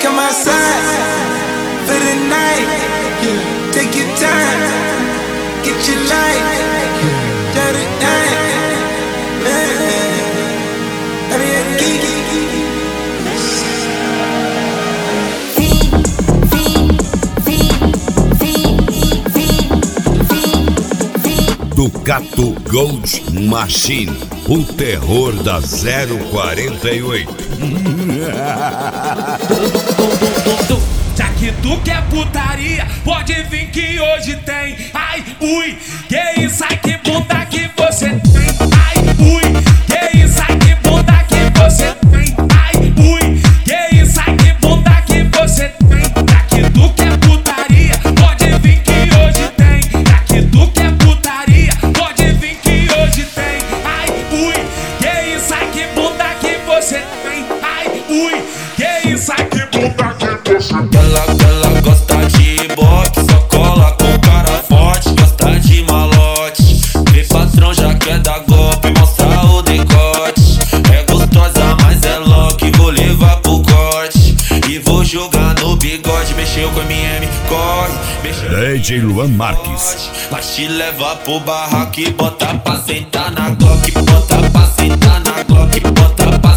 come outside for the night. Take your time, get your life. Dirty night, Ducato Gold Machine, o terror da 048. Já que tu quer putaria, pode vir que hoje tem. Ai, ui, que isso, ai que bunda que você tem. Ai, ui, que isso, ai que bunda que você tem. Ai, ui, que isso, ai que bunda que você tem. Já que tu quer putaria, pode vir que hoje tem. Já que tu quer putaria, pode vir que hoje tem. Ai, ui, que isso, ai que bunda que você tem. Ai, ui, que isso, ai que bunda que você tem. Ela gosta de ibope, só cola com cara forte. Gosta de malote, vê patrão já quer dar golpe, mostra o decote. É gostosa, mas é louca, vou levar pro corte. E vou jogar no bigode, mexeu com MM, corre. DJ Luan Marques. Mas te leva pro barraco e bota pra sentar na Glock. Bota pra sentar na Glock, bota pra